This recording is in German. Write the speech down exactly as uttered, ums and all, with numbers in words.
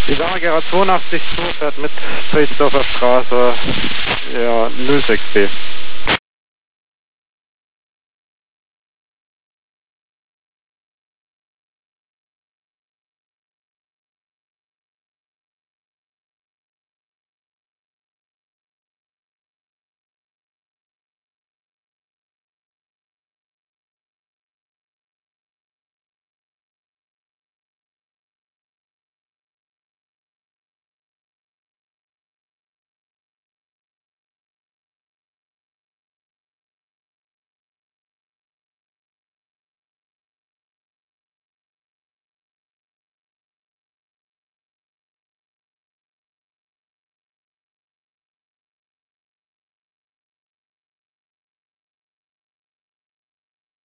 Die Lara zweiundachtzig zwei fährt mit Dreisdorfer Straße, ja, null sechs B.